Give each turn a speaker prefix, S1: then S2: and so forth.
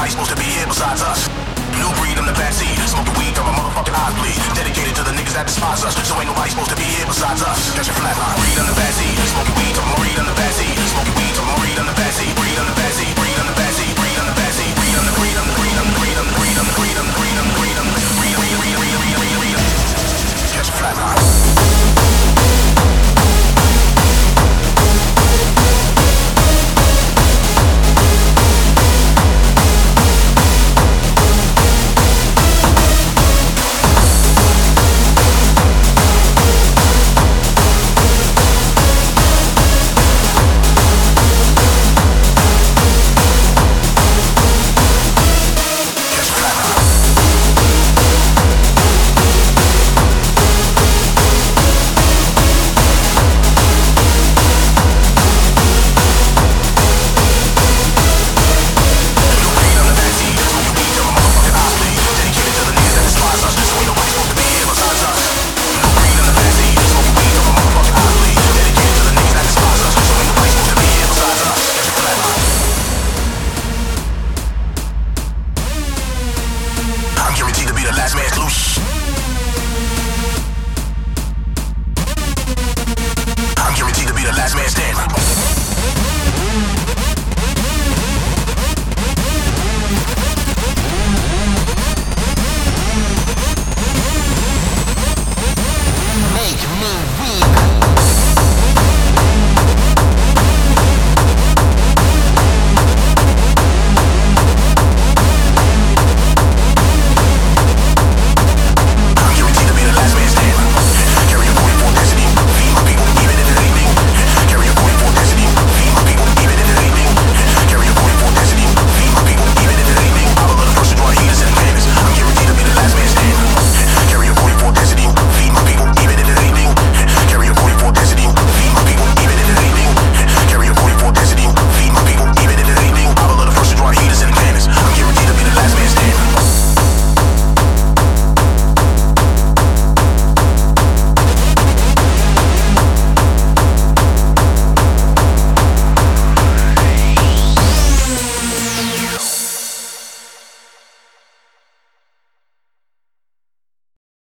S1: nobody supposed to be here besides us. New breed in the backseat, smoking weed till my motherfucking eyes bleed. Dedicated to the niggas that despise us, so ain't nobody supposed to be here besides us. Catch your flatline. Breed in the backseat, smoking weed till my breed in the backseat, smoking weed till my breed in the backseat, breed in the backseat.